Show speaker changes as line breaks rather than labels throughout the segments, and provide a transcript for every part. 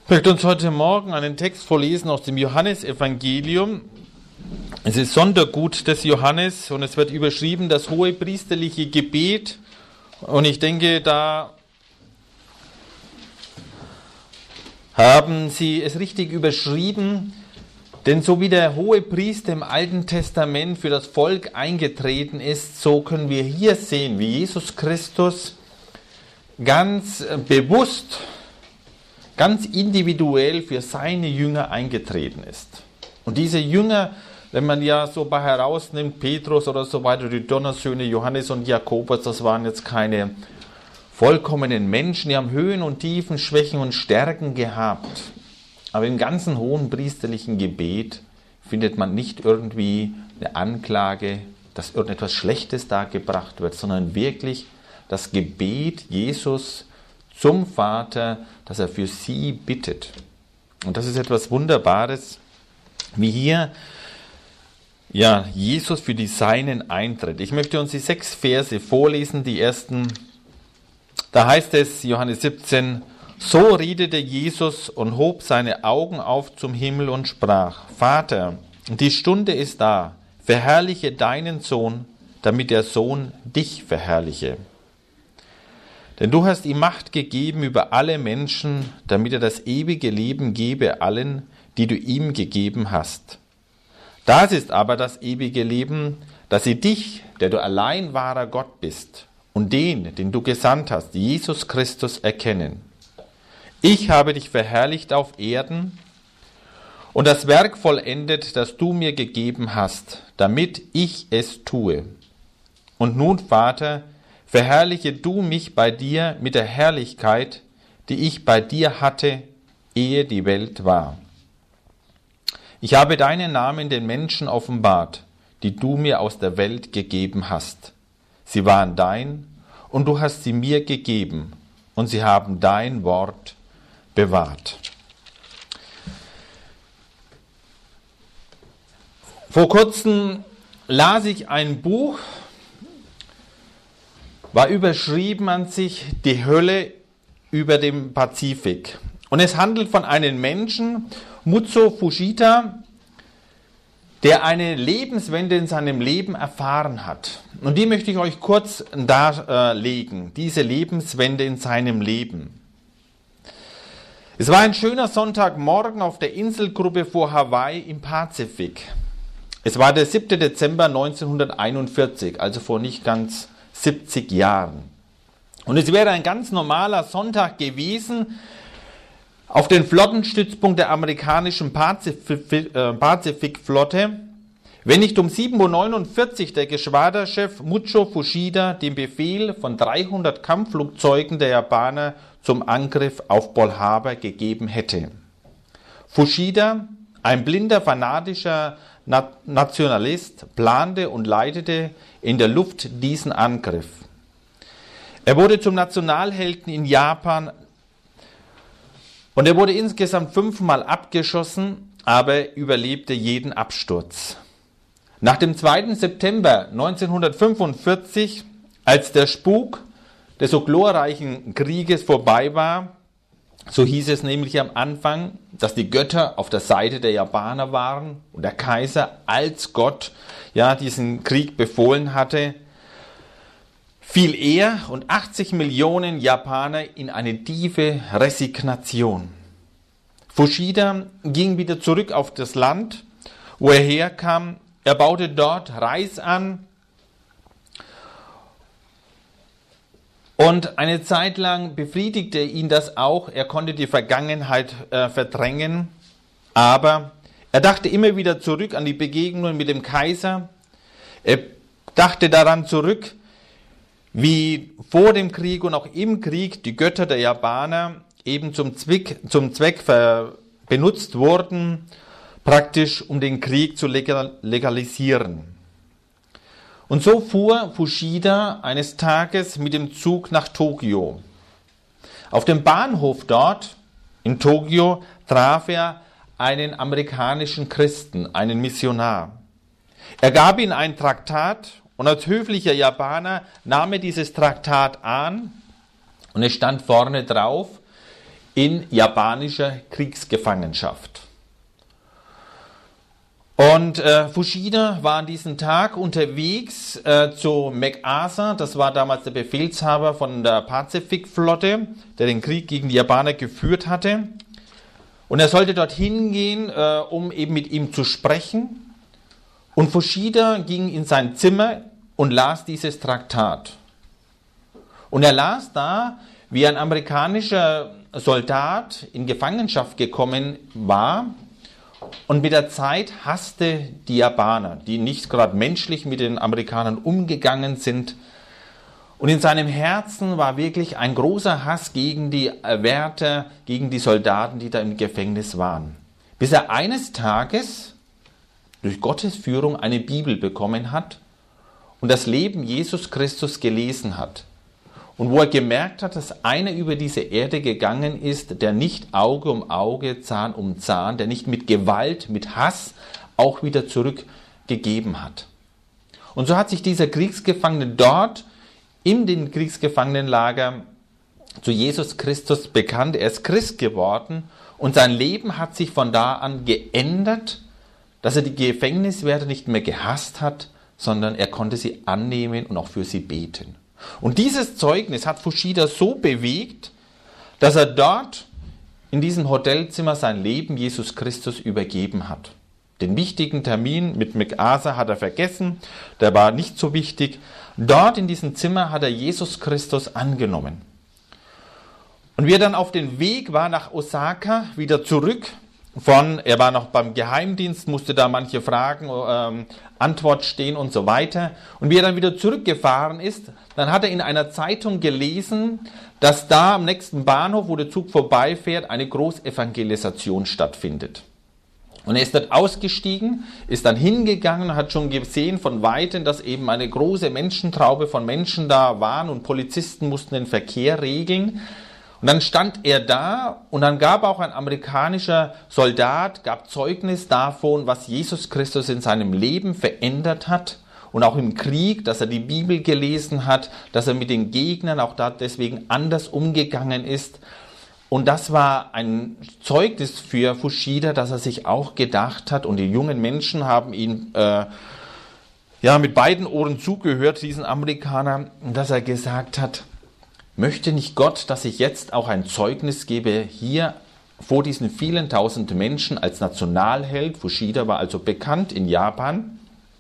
Ich möchte uns heute Morgen einen Text vorlesen aus dem Johannesevangelium. Es ist Sondergut des Johannes und es wird überschrieben, das hohepriesterliche Gebet. Und ich denke, da haben Sie es richtig überschrieben, denn so wie der Hohepriester im Alten Testament für das Volk eingetreten ist, so können wir hier sehen, wie Jesus Christus ganz bewusst, ganz individuell für seine Jünger eingetreten ist. Und diese Jünger, wenn man ja so herausnimmt, Petrus oder so weiter, die Donnersöhne Johannes und Jakobus, das waren jetzt keine vollkommenen Menschen, die haben Höhen und Tiefen, Schwächen und Stärken gehabt. Aber im ganzen hohen priesterlichen Gebet findet man nicht irgendwie eine Anklage, dass irgendetwas Schlechtes dargebracht wird, sondern wirklich das Gebet Jesus zum Vater, dass er für sie bittet. Und das ist etwas Wunderbares, wie hier Jesus für die Seinen eintritt. Ich möchte uns die 6 Verse vorlesen, die ersten. Da heißt es, Johannes 17, so redete Jesus und hob seine Augen auf zum Himmel und sprach, Vater, die Stunde ist da, verherrliche deinen Sohn, damit der Sohn dich verherrliche. Denn du hast ihm Macht gegeben über alle Menschen, damit er das ewige Leben gebe allen, die du ihm gegeben hast. Das ist aber das ewige Leben, dass sie dich, der du allein wahrer Gott bist, und den du gesandt hast, Jesus Christus, erkennen. Ich habe dich verherrlicht auf Erden und das Werk vollendet, das du mir gegeben hast, damit ich es tue. Und nun, Vater, verherrliche du mich bei dir mit der Herrlichkeit, die ich bei dir hatte, ehe die Welt war. Ich habe deinen Namen den Menschen offenbart, die du mir aus der Welt gegeben hast. Sie waren dein, und du hast sie mir gegeben, und sie haben dein Wort bewahrt. Vor kurzem las ich ein Buch, war überschrieben an sich Die Hölle über dem Pazifik. Und es handelt von einem Menschen, Mutsu Fuchida, der eine Lebenswende in seinem Leben erfahren hat. Und die möchte ich euch kurz darlegen, diese Lebenswende in seinem Leben. Es war ein schöner Sonntagmorgen auf der Inselgruppe vor Hawaii im Pazifik. Es war der 7. Dezember 1941, also vor nicht ganz 70 Jahren. Und es wäre ein ganz normaler Sonntag gewesen auf den Flottenstützpunkt der amerikanischen Pazifikflotte, wenn nicht um 7:49 Uhr der Geschwaderchef Mutsu Fuchida den Befehl von 300 Kampfflugzeugen der Japaner zum Angriff auf Pearl Harbor gegeben hätte. Fuchida, ein blinder, fanatischer Nationalist, plante und leitete in der Luft diesen Angriff. Er wurde zum Nationalhelden in Japan und er wurde insgesamt 5-mal abgeschossen, aber überlebte jeden Absturz. Nach dem 2. September 1945, als der Spuk des so glorreichen Krieges vorbei war, so hieß es nämlich am Anfang, dass die Götter auf der Seite der Japaner waren und der Kaiser als Gott diesen Krieg befohlen hatte, fiel er und 80 Millionen Japaner in eine tiefe Resignation. Fuchida ging wieder zurück auf das Land, wo er herkam. Er baute dort Reis an und eine Zeit lang befriedigte ihn das auch. Er konnte die Vergangenheit verdrängen, aber er dachte immer wieder zurück an die Begegnung mit dem Kaiser. Er dachte daran zurück, wie vor dem Krieg und auch im Krieg die Götter der Japaner eben zum Zweck benutzt wurden, praktisch um den Krieg zu legalisieren. Und so fuhr Fuchida eines Tages mit dem Zug nach Tokio. Auf dem Bahnhof dort in Tokio traf er einen amerikanischen Christen, einen Missionar. Er gab ihm ein Traktat und als höflicher Japaner nahm er dieses Traktat an und es stand vorne drauf, in japanischer Kriegsgefangenschaft. Und Fushida war an diesem Tag unterwegs zu MacArthur, das war damals der Befehlshaber von der Pazifikflotte, der den Krieg gegen die Japaner geführt hatte. Und er sollte dorthin gehen, um eben mit ihm zu sprechen. Und Fushida ging in sein Zimmer und las dieses Traktat. Und er las da, wie ein amerikanischer Soldat in Gefangenschaft gekommen war und mit der Zeit hasste die Japaner, die nicht gerade menschlich mit den Amerikanern umgegangen sind. Und in seinem Herzen war wirklich ein großer Hass gegen die Wärter, gegen die Soldaten, die da im Gefängnis waren. Bis er eines Tages durch Gottes Führung eine Bibel bekommen hat und das Leben Jesus Christus gelesen hat. Und wo er gemerkt hat, dass einer über diese Erde gegangen ist, der nicht Auge um Auge, Zahn um Zahn, der nicht mit Gewalt, mit Hass auch wieder zurückgegeben hat. Und so hat sich dieser Kriegsgefangene dort in den Kriegsgefangenenlager zu Jesus Christus bekannt. Er ist Christ geworden und sein Leben hat sich von da an geändert, dass er die Gefängniswärter nicht mehr gehasst hat, sondern er konnte sie annehmen und auch für sie beten. Und dieses Zeugnis hat Fushida so bewegt, dass er dort in diesem Hotelzimmer sein Leben Jesus Christus übergeben hat. Den wichtigen Termin mit MacArthur hat er vergessen, der war nicht so wichtig. Dort in diesem Zimmer hat er Jesus Christus angenommen. Und wie er dann auf dem Weg war nach Osaka, wieder zurück, er war noch beim Geheimdienst, musste da manche Fragen, Antwort stehen und so weiter. Und wie er dann wieder zurückgefahren ist, dann hat er in einer Zeitung gelesen, dass da am nächsten Bahnhof, wo der Zug vorbeifährt, eine Großevangelisation stattfindet. Und er ist dort ausgestiegen, ist dann hingegangen, hat schon gesehen von Weitem, dass eben eine große Menschentraube von Menschen da waren und Polizisten mussten den Verkehr regeln. Und dann stand er da und dann gab auch ein amerikanischer Soldat, gab Zeugnis davon, was Jesus Christus in seinem Leben verändert hat und auch im Krieg, dass er die Bibel gelesen hat, dass er mit den Gegnern auch da deswegen anders umgegangen ist. Und das war ein Zeugnis für Fushida, dass er sich auch gedacht hat und die jungen Menschen haben ihn mit beiden Ohren zugehört, diesen Amerikaner, dass er gesagt hat, möchte nicht Gott, dass ich jetzt auch ein Zeugnis gebe hier vor diesen vielen tausend Menschen als Nationalheld. Fushida war also bekannt in Japan.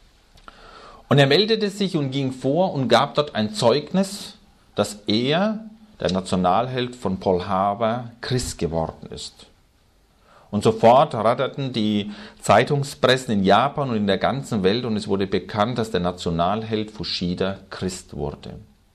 Und er meldete sich und ging vor und gab dort ein Zeugnis, dass er, der Nationalheld von Pearl Harbor, Christ geworden ist. Und sofort ratterten die Zeitungspressen in Japan und in der ganzen Welt und es wurde bekannt, dass der Nationalheld Fushida Christ wurde.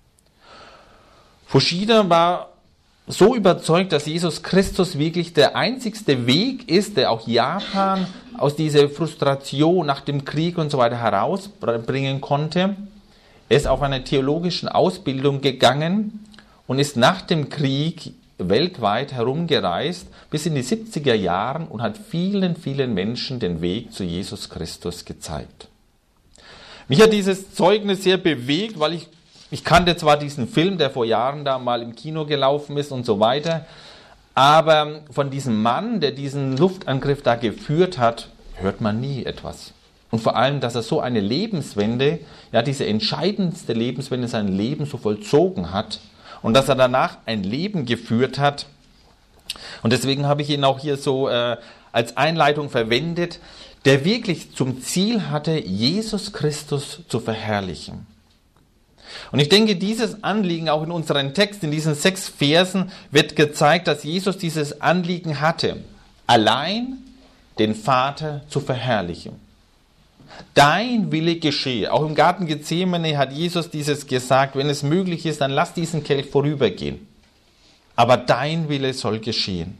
Fushida war so überzeugt, dass Jesus Christus wirklich der einzigste Weg ist, der auch Japan aus dieser Frustration nach dem Krieg und so weiter herausbringen konnte. Er ist auf eine theologische Ausbildung gegangen und ist nach dem Krieg weltweit herumgereist bis in die 70er Jahre und hat vielen, vielen Menschen den Weg zu Jesus Christus gezeigt. Mich hat dieses Zeugnis sehr bewegt, weil ich kannte zwar diesen Film, der vor Jahren da mal im Kino gelaufen ist und so weiter, aber von diesem Mann, der diesen Luftangriff da geführt hat, hört man nie etwas. Und vor allem, dass er so eine Lebenswende, ja diese entscheidendste Lebenswende in seinem Leben so vollzogen hat und dass er danach ein Leben geführt hat. Und deswegen habe ich ihn auch hier so als Einleitung verwendet, der wirklich zum Ziel hatte, Jesus Christus zu verherrlichen. Und ich denke, dieses Anliegen auch in unserem Text, in diesen 6 Versen, wird gezeigt, dass Jesus dieses Anliegen hatte, allein den Vater zu verherrlichen. Dein Wille geschehe. Auch im Garten Gethsemane hat Jesus dieses gesagt, wenn es möglich ist, dann lass diesen Kelch vorübergehen. Aber dein Wille soll geschehen.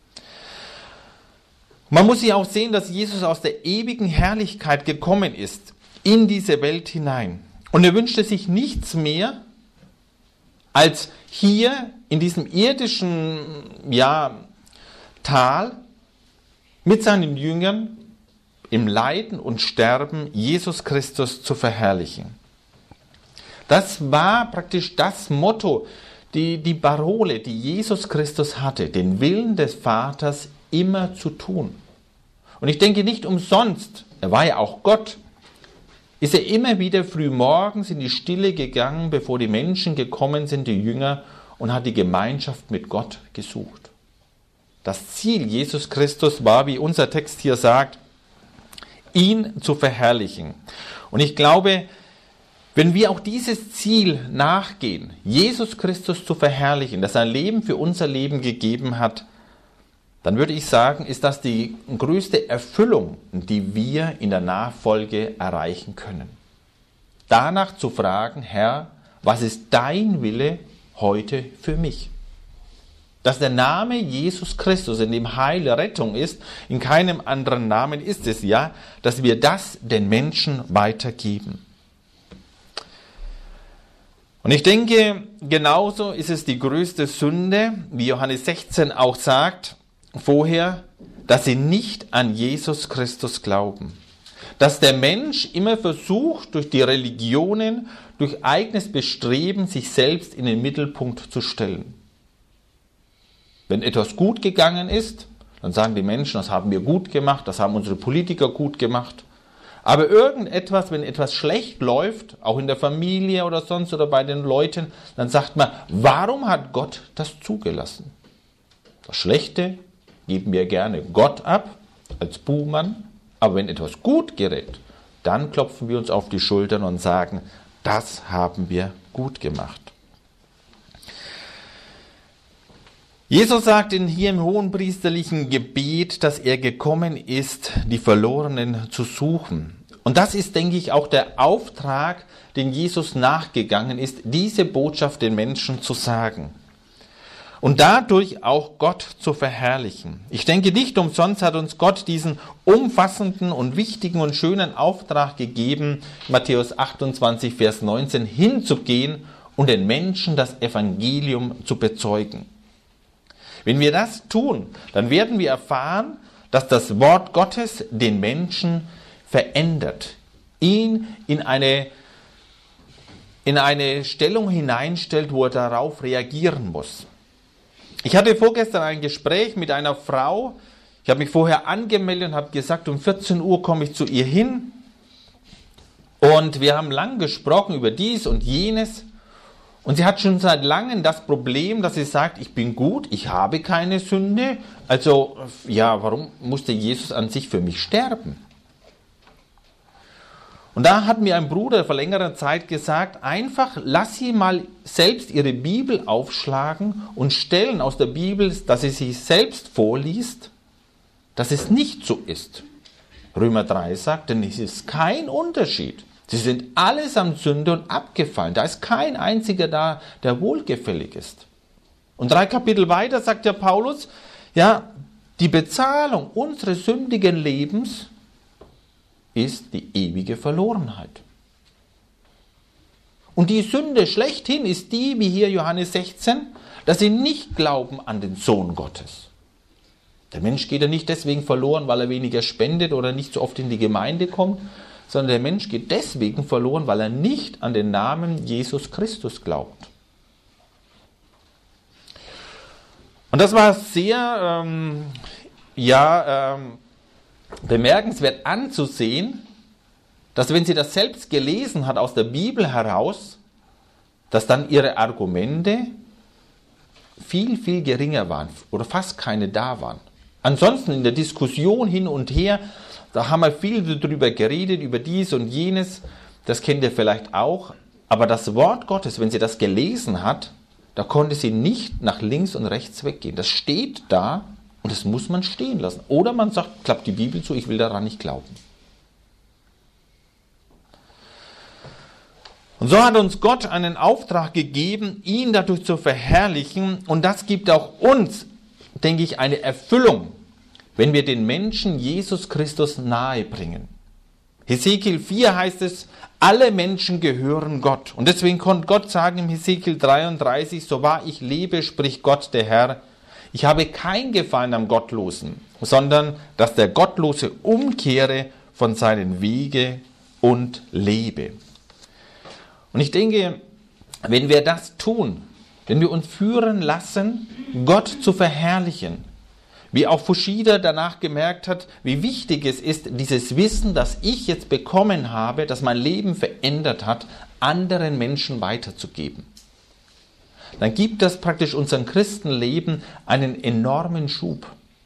Man muss ja auch sehen, dass Jesus aus der ewigen Herrlichkeit gekommen ist, in diese Welt hinein. Und er wünschte sich nichts mehr, als hier in diesem irdischen Tal mit seinen Jüngern im Leiden und Sterben Jesus Christus zu verherrlichen. Das war praktisch das Motto, die Parole, die Jesus Christus hatte, den Willen des Vaters immer zu tun. Und ich denke nicht umsonst, er war ja auch Gott, ist er immer wieder früh morgens in die Stille gegangen, bevor die Menschen gekommen sind, die Jünger, und hat die Gemeinschaft mit Gott gesucht. Das Ziel Jesus Christus war, wie unser Text hier sagt, ihn zu verherrlichen. Und ich glaube, wenn wir auch dieses Ziel nachgehen, Jesus Christus zu verherrlichen, das sein Leben für unser Leben gegeben hat, dann würde ich sagen, ist das die größte Erfüllung, die wir in der Nachfolge erreichen können. Danach zu fragen, Herr, was ist dein Wille heute für mich? Dass der Name Jesus Christus, in dem Heil, Rettung ist, in keinem anderen Namen ist es ja, dass wir das den Menschen weitergeben. Und ich denke, genauso ist es die größte Sünde, wie Johannes 16 auch sagt, vorher, dass sie nicht an Jesus Christus glauben. Dass der Mensch immer versucht, durch die Religionen, durch eigenes Bestreben, sich selbst in den Mittelpunkt zu stellen. Wenn etwas gut gegangen ist, dann sagen die Menschen, das haben wir gut gemacht, das haben unsere Politiker gut gemacht. Aber irgendetwas, wenn etwas schlecht läuft, auch in der Familie oder sonst oder bei den Leuten, dann sagt man, warum hat Gott das zugelassen? Das Schlechte geben wir gerne Gott ab, als Buhmann, aber wenn etwas gut gerät, dann klopfen wir uns auf die Schultern und sagen, das haben wir gut gemacht. Jesus sagt hier im hohenpriesterlichen Gebet, dass er gekommen ist, die Verlorenen zu suchen. Und das ist, denke ich, auch der Auftrag, den Jesus nachgegangen ist, diese Botschaft den Menschen zu sagen. Und dadurch auch Gott zu verherrlichen. Ich denke, nicht umsonst hat uns Gott diesen umfassenden und wichtigen und schönen Auftrag gegeben, Matthäus 28, Vers 19, hinzugehen und den Menschen das Evangelium zu bezeugen. Wenn wir das tun, dann werden wir erfahren, dass das Wort Gottes den Menschen verändert, ihn in eine Stellung hineinstellt, wo er darauf reagieren muss. Ich hatte vorgestern ein Gespräch mit einer Frau, ich habe mich vorher angemeldet und habe gesagt, um 14 Uhr komme ich zu ihr hin und wir haben lang gesprochen über dies und jenes. Und sie hat schon seit langem das Problem, dass sie sagt, ich bin gut, ich habe keine Sünde. Also, ja, warum musste Jesus an sich für mich sterben? Und da hat mir ein Bruder vor längerer Zeit gesagt, einfach lass sie mal selbst ihre Bibel aufschlagen und Stellen aus der Bibel, dass sie sich selbst vorliest, dass es nicht so ist. Römer 3 sagt, denn es ist kein Unterschied. Sie sind allesamt Sünde und abgefallen. Da ist kein einziger da, der wohlgefällig ist. Und 3 Kapitel weiter sagt der Paulus, ja, die Bezahlung unseres sündigen Lebens ist die ewige Verlorenheit. Und die Sünde schlechthin ist die, wie hier Johannes 16, dass sie nicht glauben an den Sohn Gottes. Der Mensch geht ja nicht deswegen verloren, weil er weniger spendet oder nicht so oft in die Gemeinde kommt, sondern der Mensch geht deswegen verloren, weil er nicht an den Namen Jesus Christus glaubt. Und das war sehr bemerkenswert anzusehen, dass wenn sie das selbst gelesen hat aus der Bibel heraus, dass dann ihre Argumente viel, viel geringer waren oder fast keine da waren. Ansonsten in der Diskussion hin und her, da haben wir viel darüber geredet, über dies und jenes, das kennt ihr vielleicht auch, aber das Wort Gottes, wenn sie das gelesen hat, da konnte sie nicht nach links und rechts weggehen. Das steht da und das muss man stehen lassen. Oder man sagt, klappt die Bibel zu, ich will daran nicht glauben. Und so hat uns Gott einen Auftrag gegeben, ihn dadurch zu verherrlichen, und das gibt auch uns, denke ich, eine Erfüllung, wenn wir den Menschen Jesus Christus nahebringen. Hesekiel 4 heißt es, alle Menschen gehören Gott. Und deswegen konnte Gott sagen im Hesekiel 33, so wahr ich lebe, spricht Gott der Herr, ich habe kein Gefallen am Gottlosen, sondern dass der Gottlose umkehre von seinen Wegen und lebe. Und ich denke, wenn wir das tun, wenn wir uns führen lassen, Gott zu verherrlichen. Wie auch Fushida danach gemerkt hat, wie wichtig es ist, dieses Wissen, das ich jetzt bekommen habe, das mein Leben verändert hat, anderen Menschen weiterzugeben. Dann gibt das praktisch unserem Christenleben einen enormen Schub.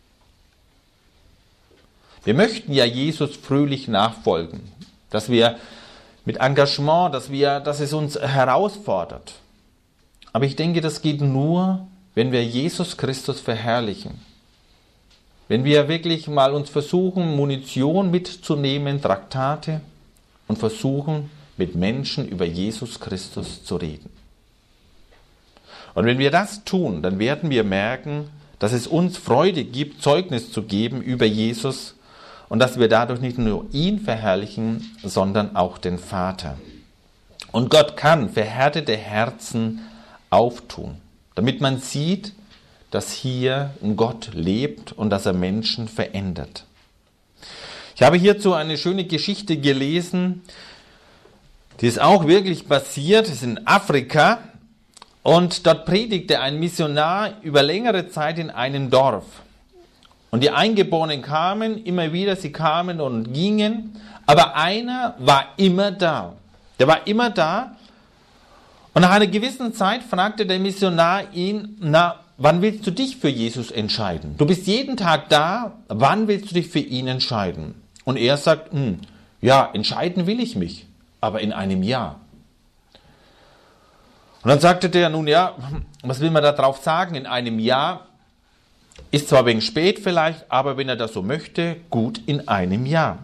Wir möchten ja Jesus fröhlich nachfolgen, dass wir mit Engagement, dass es uns herausfordert. Aber ich denke, das geht nur, wenn wir Jesus Christus verherrlichen. Wenn wir wirklich mal uns versuchen, Munition mitzunehmen, Traktate, und versuchen, mit Menschen über Jesus Christus zu reden. Und wenn wir das tun, dann werden wir merken, dass es uns Freude gibt, Zeugnis zu geben über Jesus und dass wir dadurch nicht nur ihn verherrlichen, sondern auch den Vater. Und Gott kann verhärtete Herzen auftun, damit man sieht, dass hier ein Gott lebt und dass er Menschen verändert. Ich habe hierzu eine schöne Geschichte gelesen, die ist auch wirklich passiert, ist in Afrika, und dort predigte ein Missionar über längere Zeit in einem Dorf. Und die Eingeborenen kamen immer wieder, sie kamen und gingen, aber einer war immer da. Der war immer da, und nach einer gewissen Zeit fragte der Missionar ihn, wann willst du dich für Jesus entscheiden? Du bist jeden Tag da, wann willst du dich für ihn entscheiden? Und er sagt, ja, entscheiden will ich mich, aber in einem Jahr. Und dann sagte der, nun ja, was will man da drauf sagen? In einem Jahr ist zwar ein wenig spät vielleicht, aber wenn er das so möchte, gut in einem Jahr.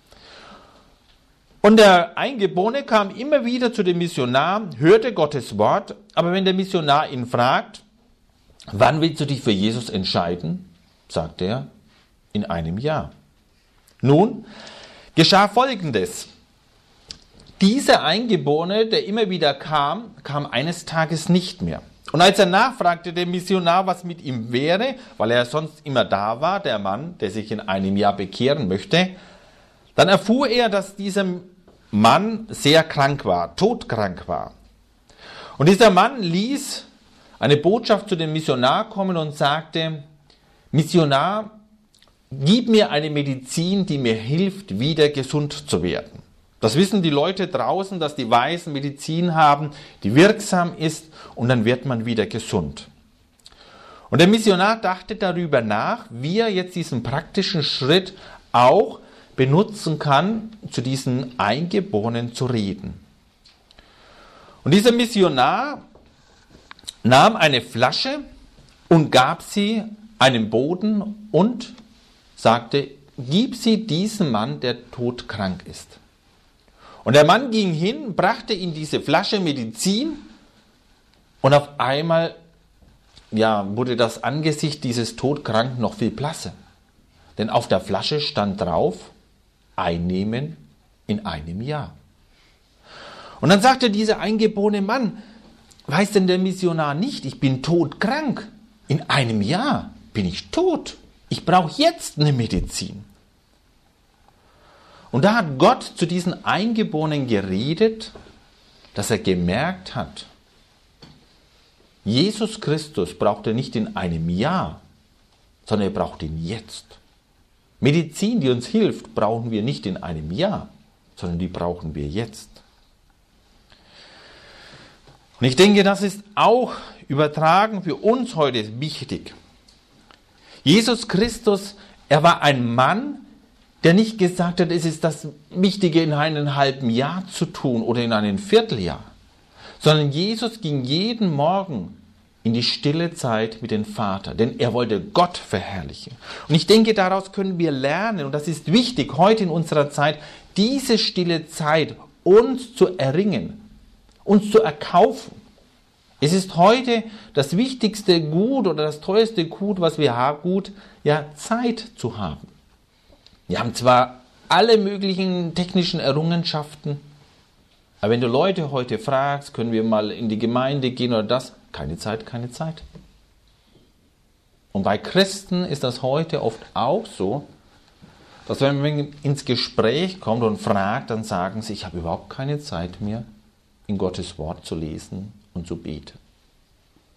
Und der Eingeborene kam immer wieder zu dem Missionar, hörte Gottes Wort, aber wenn der Missionar ihn fragt, wann willst du dich für Jesus entscheiden? Sagt er, in einem Jahr. Nun geschah Folgendes. Dieser Eingeborene, der immer wieder kam eines Tages nicht mehr. Und als er nachfragte, der Missionar, was mit ihm wäre, weil er sonst immer da war, der Mann, der sich in einem Jahr bekehren möchte, dann erfuhr er, dass dieser Mann sehr krank war, todkrank war. Und dieser Mann ließ eine Botschaft zu dem Missionar kommen und sagte, Missionar, gib mir eine Medizin, die mir hilft, wieder gesund zu werden. Das wissen die Leute draußen, dass die Weisen Medizin haben, die wirksam ist, und dann wird man wieder gesund. Und der Missionar dachte darüber nach, wie er jetzt diesen praktischen Schritt auch benutzen kann, zu diesen Eingeborenen zu reden. Und dieser Missionar nahm eine Flasche und gab sie einem Boten und sagte, gib sie diesem Mann, der todkrank ist. Und der Mann ging hin, brachte ihm diese Flasche Medizin, und auf einmal wurde das Angesicht dieses Todkranken noch viel blasser. Denn auf der Flasche stand drauf, einnehmen in einem Jahr. Und dann sagte dieser eingeborene Mann, weiß denn der Missionar nicht, ich bin todkrank. In einem Jahr bin ich tot. Ich brauche jetzt eine Medizin. Und da hat Gott zu diesen Eingeborenen geredet, dass er gemerkt hat, Jesus Christus braucht er nicht in einem Jahr, sondern er braucht ihn jetzt. Medizin, die uns hilft, brauchen wir nicht in einem Jahr, sondern die brauchen wir jetzt. Und ich denke, das ist auch übertragen für uns heute wichtig. Jesus Christus, er war ein Mann, der nicht gesagt hat, es ist das Wichtige in einem halben Jahr zu tun oder in einem Vierteljahr, sondern Jesus ging jeden Morgen in die stille Zeit mit dem Vater, denn er wollte Gott verherrlichen. Und ich denke, daraus können wir lernen, und das ist wichtig heute in unserer Zeit, diese stille Zeit uns zu erringen, uns zu erkaufen. Es ist heute das wichtigste Gut oder das teuerste Gut, was wir haben, Zeit zu haben. Wir haben zwar alle möglichen technischen Errungenschaften, aber wenn du Leute heute fragst, können wir mal in die Gemeinde gehen oder das, keine Zeit, keine Zeit. Und bei Christen ist das heute oft auch so, dass wenn man ins Gespräch kommt und fragt, dann sagen sie, ich habe überhaupt keine Zeit mehr, in Gottes Wort zu lesen und zu beten.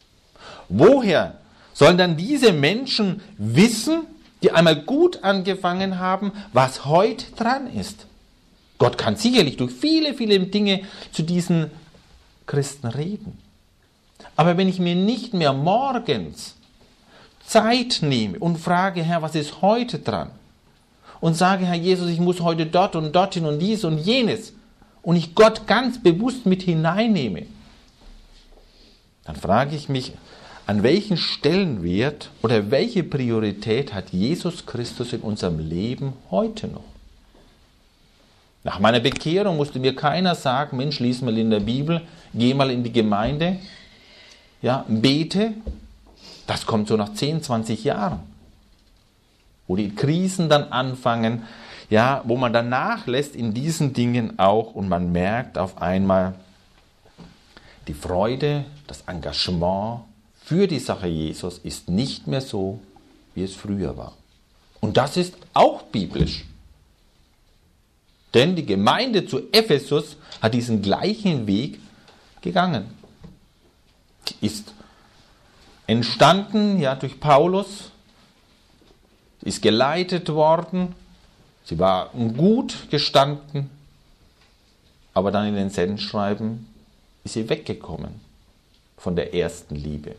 Woher sollen dann diese Menschen wissen, die einmal gut angefangen haben, was heute dran ist? Gott kann sicherlich durch viele, viele Dinge zu diesen Christen reden. Aber wenn ich mir nicht mehr morgens Zeit nehme und frage, Herr, was ist heute dran? Und sage, Herr Jesus, ich muss heute dort und dorthin und dies und jenes. Und ich Gott ganz bewusst mit hineinnehme. Dann frage ich mich, an welchen Stellenwert oder welche Priorität hat Jesus Christus in unserem Leben heute noch? Nach meiner Bekehrung musste mir keiner sagen, Mensch, lies mal in der Bibel, geh mal in die Gemeinde, ja, bete. Das kommt so nach 10, 20 Jahren. Wo die Krisen dann anfangen, ja, wo man dann nachlässt in diesen Dingen auch und man merkt auf einmal die Freude, das Engagement für die Sache Jesus ist nicht mehr so, wie es früher war. Und das ist auch biblisch. Denn die Gemeinde zu Ephesus hat diesen gleichen Weg gegangen. Ist entstanden, ja, durch Paulus, ist geleitet worden, sie war gut gestanden, aber dann in den Sendschreiben ist sie weggekommen von der ersten Liebe.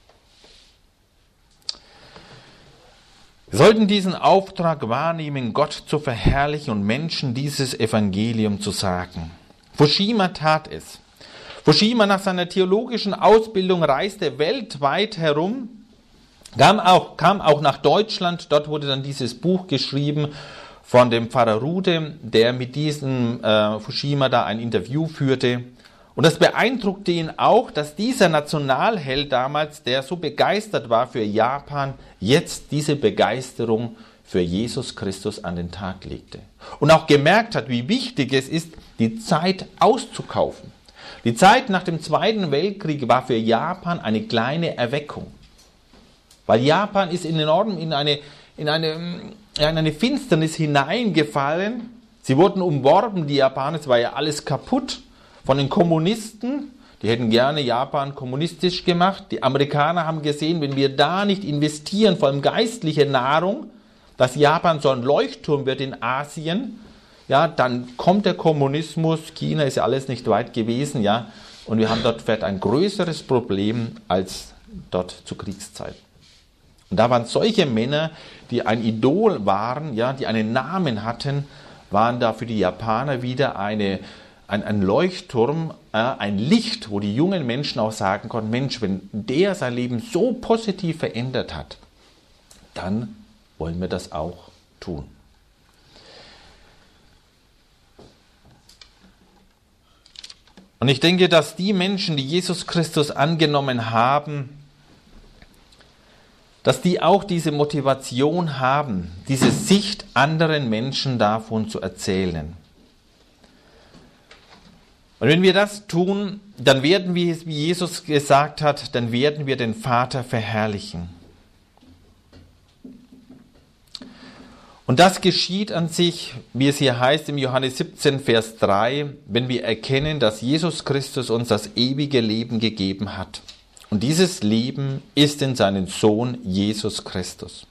Wir sollten diesen Auftrag wahrnehmen, Gott zu verherrlichen und Menschen dieses Evangelium zu sagen. Fukushima tat es. Fukushima nach seiner theologischen Ausbildung reiste weltweit herum, kam auch nach Deutschland. Dort wurde dann dieses Buch geschrieben von dem Pfarrer Rude, der mit diesem Fukushima da ein Interview führte. Und das beeindruckte ihn auch, dass dieser Nationalheld damals, der so begeistert war für Japan, jetzt diese Begeisterung für Jesus Christus an den Tag legte. Und auch gemerkt hat, wie wichtig es ist, die Zeit auszukaufen. Die Zeit nach dem Zweiten Weltkrieg war für Japan eine kleine Erweckung. Weil Japan ist enorm in eine Finsternis hineingefallen. Sie wurden umworben, die Japaner, es war ja alles kaputt von den Kommunisten. Die hätten gerne Japan kommunistisch gemacht. Die Amerikaner haben gesehen, wenn wir da nicht investieren, vor allem geistliche Nahrung, dass Japan so ein Leuchtturm wird in Asien, ja, dann kommt der Kommunismus, China ist ja alles nicht weit gewesen, ja, und wir haben dort vielleicht ein größeres Problem als dort zur Kriegszeit. Und da waren solche Männer, die ein Idol waren, ja, die einen Namen hatten, waren da für die Japaner wieder ein Leuchtturm, ein Licht, wo die jungen Menschen auch sagen konnten, Mensch, wenn der sein Leben so positiv verändert hat, dann wollen wir das auch tun. Und ich denke, dass die Menschen, die Jesus Christus angenommen haben, dass die auch diese Motivation haben, diese Sicht anderen Menschen davon zu erzählen. Und wenn wir das tun, dann werden wir, wie Jesus gesagt hat, dann werden wir den Vater verherrlichen. Und das geschieht an sich, wie es hier heißt im Johannes 17, Vers 3, wenn wir erkennen, dass Jesus Christus uns das ewige Leben gegeben hat. Und dieses Leben ist in seinen Sohn Jesus Christus.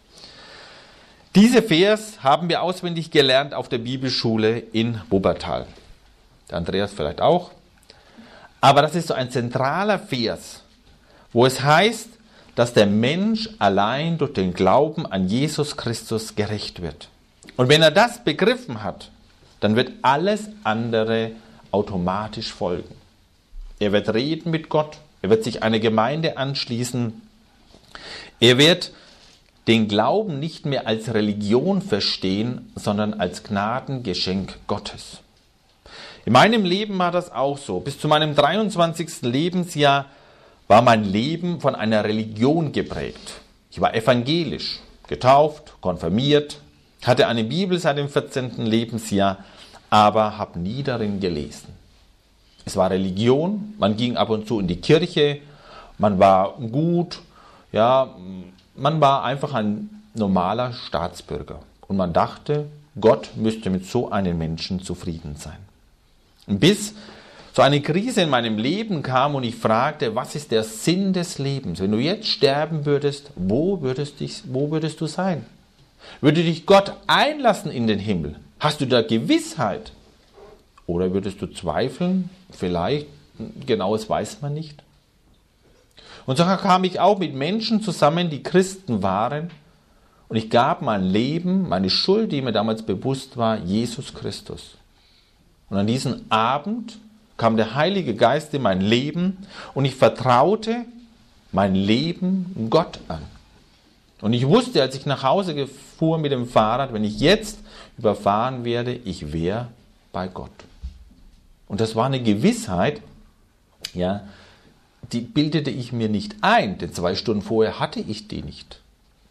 Diese Vers haben wir auswendig gelernt auf der Bibelschule in Wuppertal. Der Andreas vielleicht auch. Aber das ist so ein zentraler Vers, wo es heißt, dass der Mensch allein durch den Glauben an Jesus Christus gerecht wird. Und wenn er das begriffen hat, dann wird alles andere automatisch folgen. Er wird reden mit Gott, er wird sich einer Gemeinde anschließen, er wird den Glauben nicht mehr als Religion verstehen, sondern als Gnadengeschenk Gottes. In meinem Leben war das auch so. Bis zu meinem 23. Lebensjahr war mein Leben von einer Religion geprägt. Ich war evangelisch, getauft, konfirmiert, hatte eine Bibel seit dem 14. Lebensjahr, aber habe nie darin gelesen. Es war Religion, man ging ab und zu in die Kirche, man war gut, ja, man war einfach ein normaler Staatsbürger. Und man dachte, Gott müsste mit so einem Menschen zufrieden sein. Bis so eine Krise in meinem Leben kam und ich fragte, was ist der Sinn des Lebens? Wenn du jetzt sterben würdest, wo würdest du sein? Würde dich Gott einlassen in den Himmel? Hast du da Gewissheit? Oder würdest du zweifeln? Vielleicht, genaues weiß man nicht. Und so kam ich auch mit Menschen zusammen, die Christen waren. Und ich gab mein Leben, meine Schuld, die mir damals bewusst war, Jesus Christus. Und an diesem Abend kam der Heilige Geist in mein Leben und ich vertraute mein Leben Gott an. Und ich wusste, als ich nach Hause fuhr mit dem Fahrrad, wenn ich jetzt überfahren werde, ich wäre bei Gott. Und das war eine Gewissheit, ja, die bildete ich mir nicht ein, denn 2 Stunden vorher hatte ich die nicht.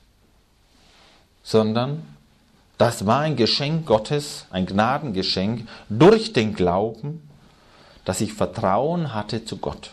Sondern das war ein Geschenk Gottes, ein Gnadengeschenk durch den Glauben, dass ich Vertrauen hatte zu Gott.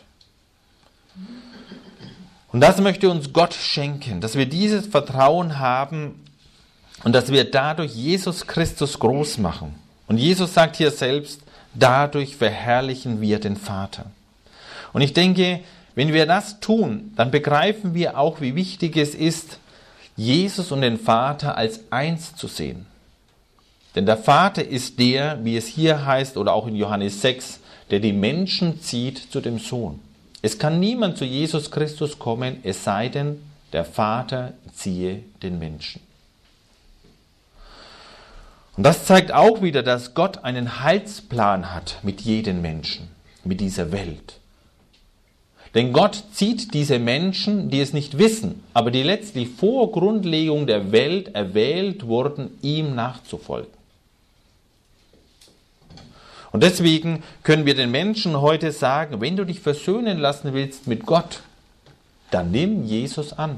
Und das möchte uns Gott schenken, dass wir dieses Vertrauen haben und dass wir dadurch Jesus Christus groß machen. Und Jesus sagt hier selbst, dadurch verherrlichen wir den Vater. Und ich denke, wenn wir das tun, dann begreifen wir auch, wie wichtig es ist, Jesus und den Vater als eins zu sehen. Denn der Vater ist der, wie es hier heißt, oder auch in Johannes 6, der die Menschen zieht zu dem Sohn. Es kann niemand zu Jesus Christus kommen, es sei denn, der Vater ziehe den Menschen. Und das zeigt auch wieder, dass Gott einen Heilsplan hat mit jedem Menschen, mit dieser Welt. Denn Gott zieht diese Menschen, die es nicht wissen, aber die letztlich vor Grundlegung der Welt erwählt wurden, ihm nachzufolgen. Und deswegen können wir den Menschen heute sagen, wenn du dich versöhnen lassen willst mit Gott, dann nimm Jesus an.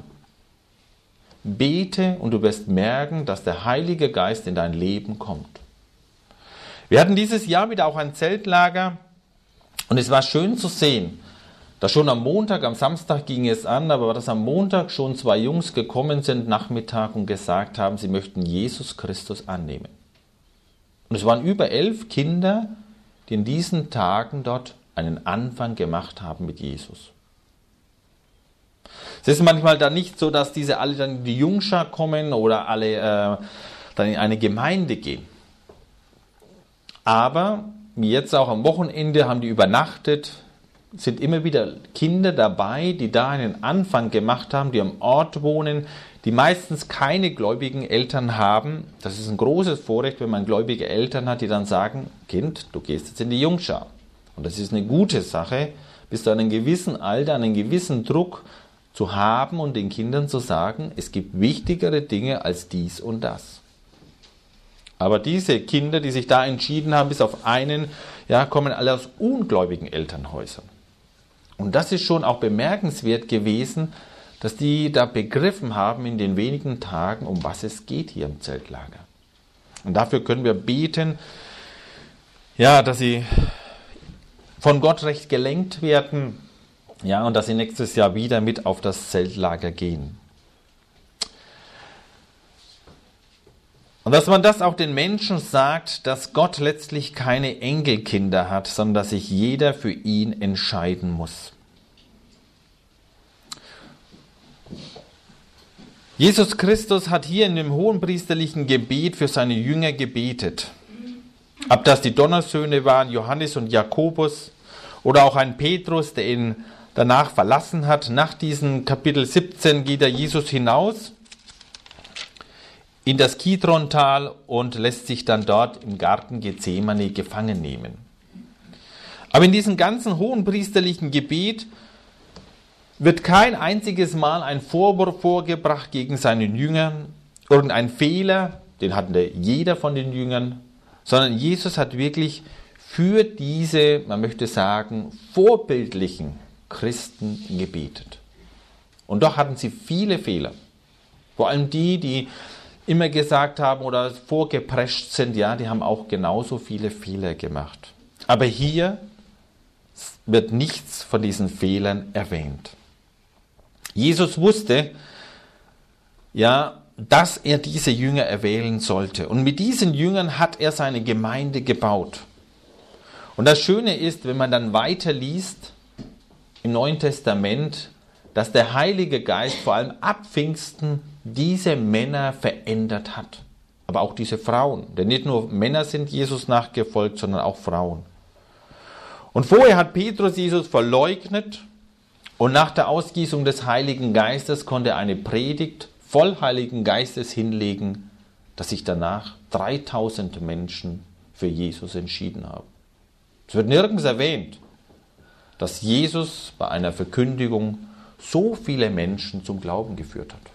Bete und du wirst merken, dass der Heilige Geist in dein Leben kommt. Wir hatten dieses Jahr wieder auch ein Zeltlager und es war schön zu sehen, dass schon am Montag, am Samstag ging es an, aber dass am Montag schon 2 Jungs gekommen sind, Nachmittag, und gesagt haben, sie möchten Jesus Christus annehmen. Und es waren über 11 Kinder, die in diesen Tagen dort einen Anfang gemacht haben mit Jesus. Es ist manchmal dann nicht so, dass diese alle dann in die Jungschar kommen oder alle dann in eine Gemeinde gehen. Aber, wie jetzt auch am Wochenende, haben die übernachtet, sind immer wieder Kinder dabei, die da einen Anfang gemacht haben, die am Ort wohnen, die meistens keine gläubigen Eltern haben. Das ist ein großes Vorrecht, wenn man gläubige Eltern hat, die dann sagen, Kind, du gehst jetzt in die Jungschar. Und das ist eine gute Sache, bis zu einem gewissen Alter, einen gewissen Druck zu haben und den Kindern zu sagen, es gibt wichtigere Dinge als dies und das. Aber diese Kinder, die sich da entschieden haben, bis auf einen, ja, kommen alle aus ungläubigen Elternhäusern. Und das ist schon auch bemerkenswert gewesen, dass die da begriffen haben in den wenigen Tagen, um was es geht hier im Zeltlager. Und dafür können wir beten, ja, dass sie von Gott recht gelenkt werden, ja, und dass sie nächstes Jahr wieder mit auf das Zeltlager gehen. Und dass man das auch den Menschen sagt, dass Gott letztlich keine Enkelkinder hat, sondern dass sich jeder für ihn entscheiden muss. Jesus Christus hat hier in dem hohenpriesterlichen Gebet für seine Jünger gebetet. Ob das die Donnersöhne waren, Johannes und Jakobus, oder auch ein Petrus, der ihn danach verlassen hat. Nach diesem Kapitel 17 geht er Jesus hinaus in das Kidrontal und lässt sich dann dort im Garten Gethsemane gefangen nehmen. Aber in diesem ganzen hohenpriesterlichen Gebet wird kein einziges Mal ein Vorwurf vorgebracht gegen seinen Jüngern, irgendein Fehler, den hatte jeder von den Jüngern, sondern Jesus hat wirklich für diese, man möchte sagen, vorbildlichen Christen gebetet. Und doch hatten sie viele Fehler. Vor allem die, die immer gesagt haben oder vorgeprescht sind, ja, die haben auch genauso viele Fehler gemacht. Aber hier wird nichts von diesen Fehlern erwähnt. Jesus wusste, ja, dass er diese Jünger erwählen sollte. Und mit diesen Jüngern hat er seine Gemeinde gebaut. Und das Schöne ist, wenn man dann weiterliest im Neuen Testament, dass der Heilige Geist vor allem ab Pfingsten diese Männer verändert hat. Aber auch diese Frauen. Denn nicht nur Männer sind Jesus nachgefolgt, sondern auch Frauen. Und vorher hat Petrus Jesus verleugnet und nach der Ausgießung des Heiligen Geistes konnte er eine Predigt voll Heiligen Geistes hinlegen, dass sich danach 3000 Menschen für Jesus entschieden haben. Es wird nirgends erwähnt, dass Jesus bei einer Verkündigung so viele Menschen zum Glauben geführt hat.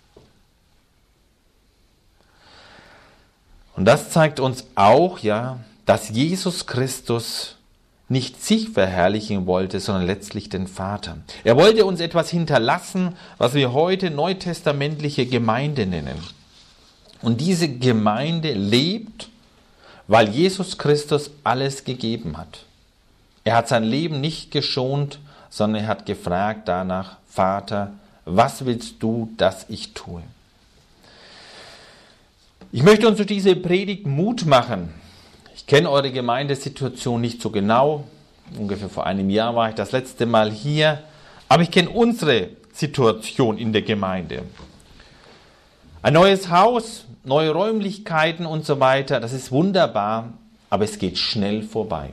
Und das zeigt uns auch, ja, dass Jesus Christus nicht sich verherrlichen wollte, sondern letztlich den Vater. Er wollte uns etwas hinterlassen, was wir heute neutestamentliche Gemeinde nennen. Und diese Gemeinde lebt, weil Jesus Christus alles gegeben hat. Er hat sein Leben nicht geschont, sondern er hat gefragt danach, Vater, was willst du, dass ich tue? Ich möchte uns durch diese Predigt Mut machen. Ich kenne eure Gemeindesituation nicht so genau. Ungefähr vor einem Jahr war ich das letzte Mal hier. Aber ich kenne unsere Situation in der Gemeinde. Ein neues Haus, neue Räumlichkeiten und so weiter, das ist wunderbar, aber es geht schnell vorbei.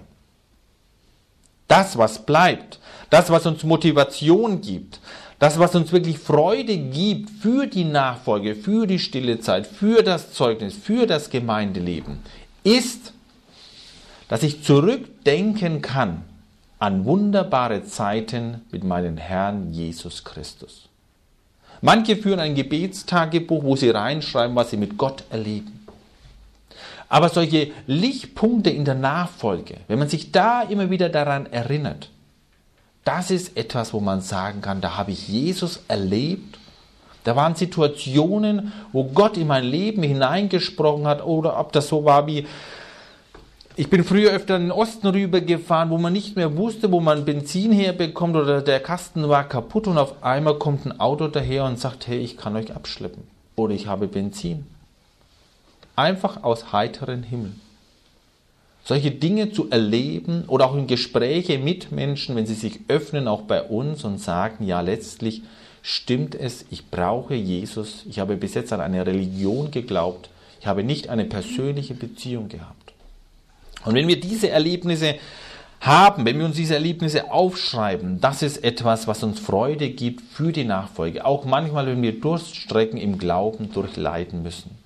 Das, was bleibt, das, was uns Motivation gibt, das, was uns wirklich Freude gibt für die Nachfolge, für die stille Zeit, für das Zeugnis, für das Gemeindeleben, ist, dass ich zurückdenken kann an wunderbare Zeiten mit meinem Herrn Jesus Christus. Manche führen ein Gebetstagebuch, wo sie reinschreiben, was sie mit Gott erleben. Aber solche Lichtpunkte in der Nachfolge, wenn man sich da immer wieder daran erinnert, das ist etwas, wo man sagen kann, da habe ich Jesus erlebt. Da waren Situationen, wo Gott in mein Leben hineingesprochen hat, oder ob das so war wie, ich bin früher öfter in den Osten rübergefahren, wo man nicht mehr wusste, wo man Benzin herbekommt oder der Kasten war kaputt und auf einmal kommt ein Auto daher und sagt, hey, ich kann euch abschleppen oder ich habe Benzin. Einfach aus heiterem Himmel. Solche Dinge zu erleben oder auch in Gespräche mit Menschen, wenn sie sich öffnen, auch bei uns und sagen, ja, letztlich stimmt es, ich brauche Jesus, ich habe bis jetzt an eine Religion geglaubt, ich habe nicht eine persönliche Beziehung gehabt. Und wenn wir diese Erlebnisse haben, wenn wir uns diese Erlebnisse aufschreiben, das ist etwas, was uns Freude gibt für die Nachfolge. Auch manchmal, wenn wir Durststrecken im Glauben durchleiden müssen.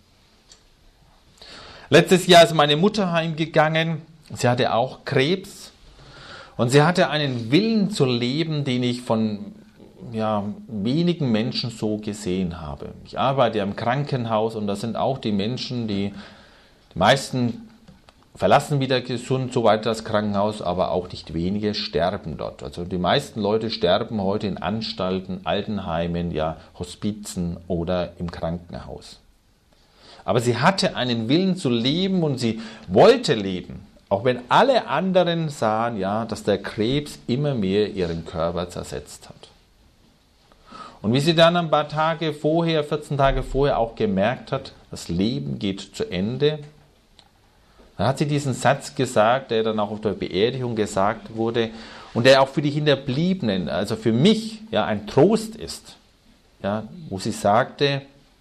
Letztes Jahr ist meine Mutter heimgegangen. Sie hatte auch Krebs. Und sie hatte einen Willen zu leben, den ich von wenigen Menschen so gesehen habe. Ich arbeite im Krankenhaus und das sind auch die Menschen, die meisten verlassen wieder gesund so weiter das Krankenhaus, aber auch nicht wenige sterben dort. Also die meisten Leute sterben heute in Anstalten, Altenheimen, Hospizen oder im Krankenhaus. Aber sie hatte einen Willen zu leben und sie wollte leben. Auch wenn alle anderen sahen, dass der Krebs immer mehr ihren Körper zersetzt hat. Und wie sie dann ein paar Tage vorher, 14 Tage vorher auch gemerkt hat, das Leben geht zu Ende, dann hat sie diesen Satz gesagt, der dann auch auf der Beerdigung gesagt wurde und der auch für die Hinterbliebenen, also für mich, ein Trost ist, wo sie sagte,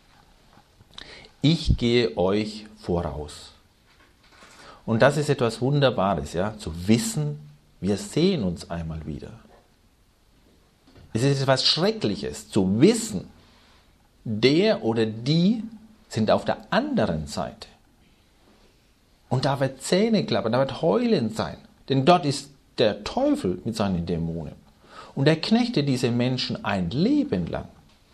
ich gehe euch voraus. Und das ist etwas Wunderbares, zu wissen, wir sehen uns einmal wieder. Es ist etwas Schreckliches, zu wissen, der oder die sind auf der anderen Seite. Und da wird Zähne klappern, da wird Heulen sein. Denn dort ist der Teufel mit seinen Dämonen. Und er knechtet diese Menschen ein Leben lang.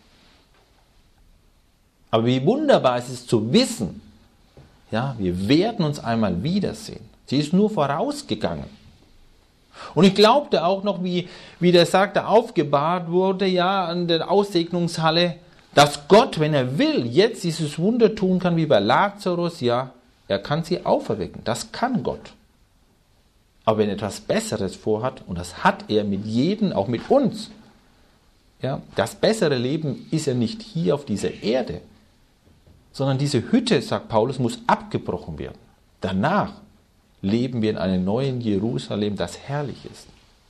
Aber wie wunderbar ist es zu wissen, wir werden uns einmal wiedersehen. Sie ist nur vorausgegangen. Und ich glaubte auch noch, wie der Sarg da aufgebahrt wurde, an der Aussegnungshalle, dass Gott, wenn er will, jetzt dieses Wunder tun kann, wie bei Lazarus, er kann sie auferwecken. Das kann Gott. Aber wenn er etwas Besseres vorhat, und das hat er mit jedem, auch mit uns, das bessere Leben ist ja nicht hier auf dieser Erde, sondern diese Hütte, sagt Paulus, muss abgebrochen werden. Danach leben wir in einem neuen Jerusalem, das herrlich ist.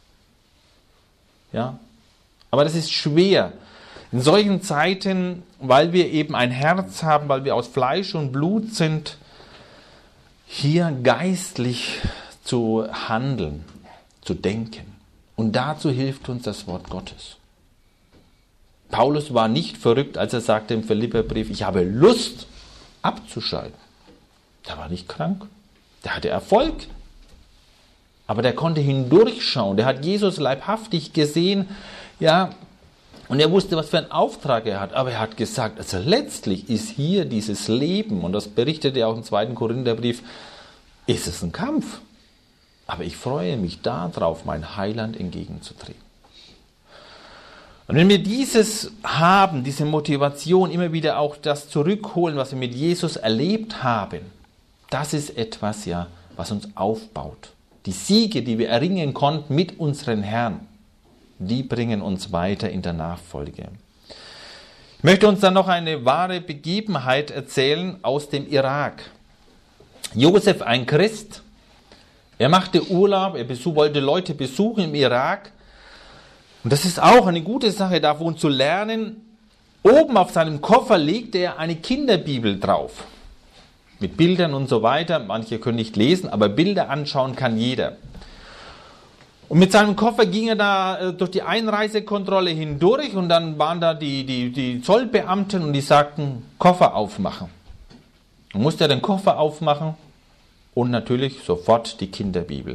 Ja? Aber das ist schwer. In solchen Zeiten, weil wir eben ein Herz haben, weil wir aus Fleisch und Blut sind, hier geistlich zu handeln, zu denken. Und dazu hilft uns das Wort Gottes. Paulus war nicht verrückt, als er sagte im Philipperbrief, ich habe Lust abzuschalten. Der war nicht krank, der hatte Erfolg. Aber der konnte hindurchschauen, der hat Jesus leibhaftig gesehen, ja, und er wusste, was für einen Auftrag er hat. Aber er hat gesagt, also letztlich ist hier dieses Leben, und das berichtet er auch im 2. Korintherbrief, ist es ein Kampf. Aber ich freue mich darauf, mein Heiland entgegenzutreten. Und wenn wir dieses haben, diese Motivation, immer wieder auch das zurückholen, was wir mit Jesus erlebt haben, das ist etwas, ja, was uns aufbaut. Die Siege, die wir erringen konnten mit unserem Herrn, die bringen uns weiter in der Nachfolge. Ich möchte uns dann noch eine wahre Begebenheit erzählen aus dem Irak. Josef, ein Christ, er machte Urlaub, er wollte Leute besuchen im Irak. Und das ist auch eine gute Sache, davon zu lernen. Oben auf seinem Koffer legte er eine Kinderbibel drauf. Mit Bildern und so weiter. Manche können nicht lesen, aber Bilder anschauen kann jeder. Und mit seinem Koffer ging er da durch die Einreisekontrolle hindurch und dann waren da die Zollbeamten und die sagten, Koffer aufmachen. Dann musste er den Koffer aufmachen und natürlich sofort die Kinderbibel.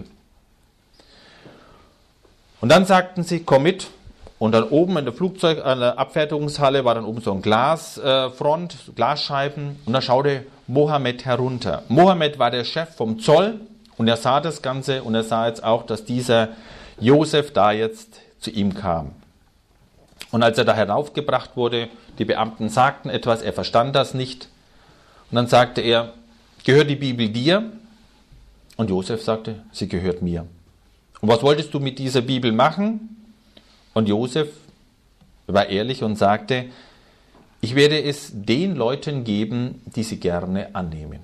Und dann sagten sie, komm mit. Und dann oben in der an der Abfertigungshalle war dann oben so ein Glasfront, Glasscheiben. Und da schaute Mohammed herunter. Mohammed war der Chef vom Zoll und er sah das Ganze und er sah jetzt auch, dass dieser Josef da jetzt zu ihm kam. Und als er da heraufgebracht wurde, die Beamten sagten etwas, er verstand das nicht. Und dann sagte er, gehört die Bibel dir? Und Josef sagte, sie gehört mir. Und was wolltest du mit dieser Bibel machen? Und Josef war ehrlich und sagte, ich werde es den Leuten geben, die sie gerne annehmen.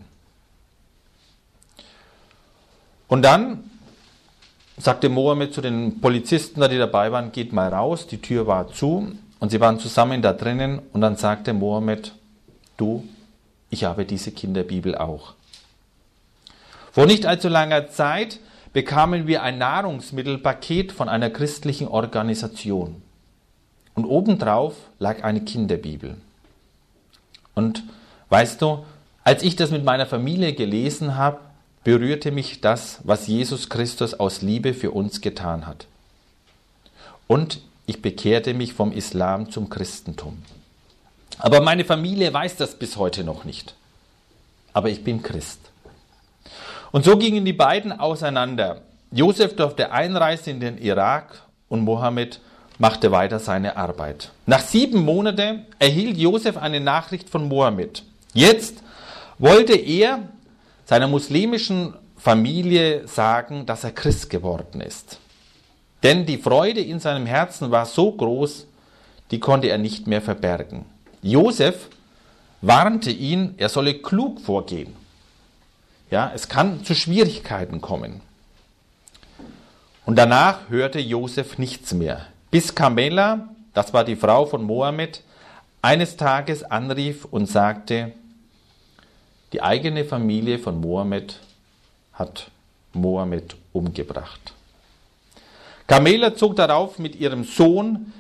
Und dann sagte Mohammed zu den Polizisten, die dabei waren, geht mal raus, die Tür war zu und sie waren zusammen da drinnen und dann sagte Mohammed, du, ich habe diese Kinderbibel auch. Vor nicht allzu langer Zeit bekamen wir ein Nahrungsmittelpaket von einer christlichen Organisation. Und obendrauf lag eine Kinderbibel. Und weißt du, als ich das mit meiner Familie gelesen habe, berührte mich das, was Jesus Christus aus Liebe für uns getan hat. Und ich bekehrte mich vom Islam zum Christentum. Aber meine Familie weiß das bis heute noch nicht. Aber ich bin Christ. Und so gingen die beiden auseinander. Josef durfte einreisen in den Irak und Mohammed machte weiter seine Arbeit. Nach 7 Monaten erhielt Josef eine Nachricht von Mohammed. Jetzt wollte er seiner muslimischen Familie sagen, dass er Christ geworden ist. Denn die Freude in seinem Herzen war so groß, die konnte er nicht mehr verbergen. Josef warnte ihn, er solle klug vorgehen. Ja, es kann zu Schwierigkeiten kommen. Und danach hörte Josef nichts mehr, bis Kamela, das war die Frau von Mohammed, eines Tages anrief und sagte, die eigene Familie von Mohammed hat Mohammed umgebracht. Kamela zog darauf mit ihrem Sohn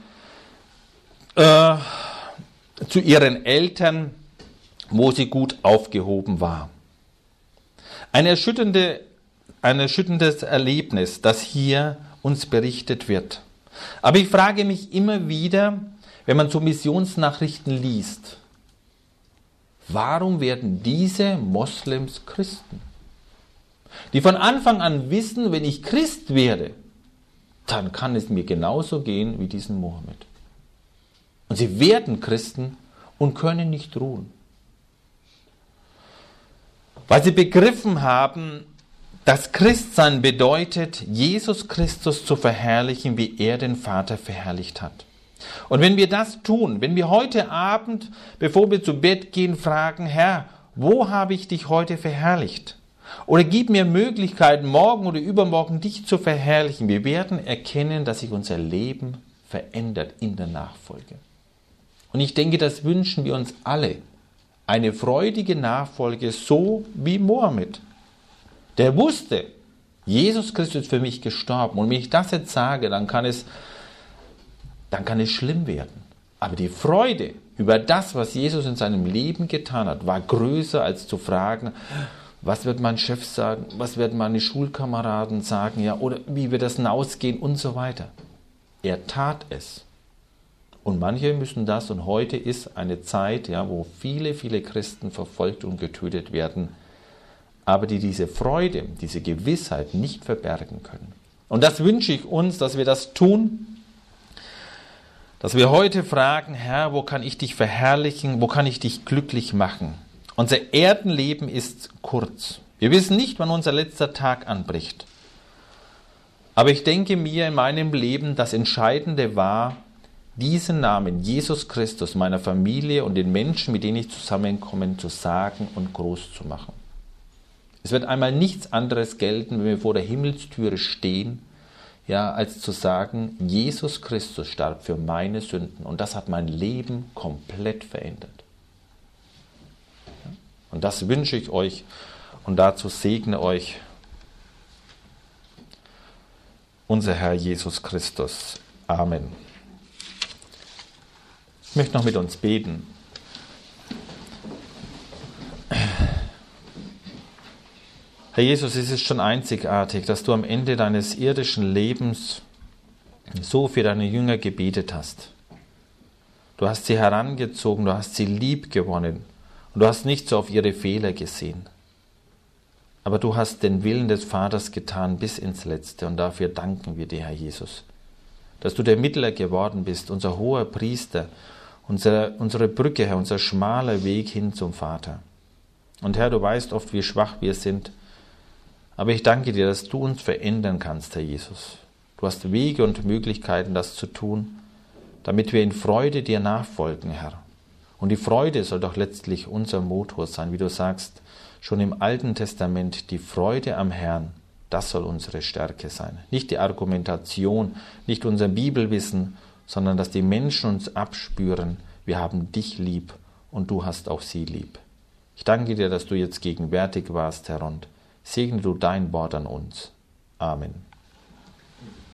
zu ihren Eltern, wo sie gut aufgehoben war. Ein erschütterndes Erlebnis, das hier uns berichtet wird. Aber ich frage mich immer wieder, wenn man so Missionsnachrichten liest, warum werden diese Moslems Christen? Die von Anfang an wissen, wenn ich Christ werde, dann kann es mir genauso gehen wie diesem Mohammed. Und sie werden Christen und können nicht ruhen. Weil sie begriffen haben, dass Christsein bedeutet, Jesus Christus zu verherrlichen, wie er den Vater verherrlicht hat. Und wenn wir das tun, wenn wir heute Abend, bevor wir zu Bett gehen, fragen, Herr, wo habe ich dich heute verherrlicht? Oder gib mir Möglichkeiten, morgen oder übermorgen dich zu verherrlichen. Wir werden erkennen, dass sich unser Leben verändert in der Nachfolge. Und ich denke, das wünschen wir uns alle. Eine freudige Nachfolge, so wie Mohammed. Der wusste, Jesus Christus ist für mich gestorben. Und wenn ich das jetzt sage, dann kann es schlimm werden. Aber die Freude über das, was Jesus in seinem Leben getan hat, war größer als zu fragen, was wird mein Chef sagen, was werden meine Schulkameraden sagen, ja, oder wie wird das hinausgehen und so weiter. Er tat es. Und manche müssen das, und heute ist eine Zeit, ja, wo viele, viele Christen verfolgt und getötet werden, aber die diese Freude, diese Gewissheit nicht verbergen können. Und das wünsche ich uns, dass wir das tun, dass wir heute fragen, Herr, wo kann ich dich verherrlichen, wo kann ich dich glücklich machen? Unser Erdenleben ist kurz. Wir wissen nicht, wann unser letzter Tag anbricht. Aber ich denke mir in meinem Leben, das Entscheidende war, diesen Namen Jesus Christus meiner Familie und den Menschen, mit denen ich zusammenkomme, zu sagen und groß zu machen. Es wird einmal nichts anderes gelten, wenn wir vor der Himmelstüre stehen, ja, als zu sagen, Jesus Christus starb für meine Sünden und das hat mein Leben komplett verändert. Und das wünsche ich euch und dazu segne euch unser Herr Jesus Christus. Amen. Ich möchte noch mit uns beten. Herr Jesus, es ist schon einzigartig, dass du am Ende deines irdischen Lebens so für deine Jünger gebetet hast. Du hast sie herangezogen, du hast sie lieb gewonnen und du hast nicht so auf ihre Fehler gesehen. Aber du hast den Willen des Vaters getan bis ins Letzte und dafür danken wir dir, Herr Jesus, dass du der Mittler geworden bist, unser hoher Priester, unsere Brücke, Herr, unser schmaler Weg hin zum Vater. Und Herr, du weißt oft, wie schwach wir sind, aber ich danke dir, dass du uns verändern kannst, Herr Jesus. Du hast Wege und Möglichkeiten, das zu tun, damit wir in Freude dir nachfolgen, Herr. Und die Freude soll doch letztlich unser Motor sein, wie du sagst, schon im Alten Testament, die Freude am Herrn, das soll unsere Stärke sein. Nicht die Argumentation, nicht unser Bibelwissen, sondern dass die Menschen uns abspüren, wir haben dich lieb und du hast auch sie lieb. Ich danke dir, dass du jetzt gegenwärtig warst, Herr, und segne du dein Wort an uns. Amen.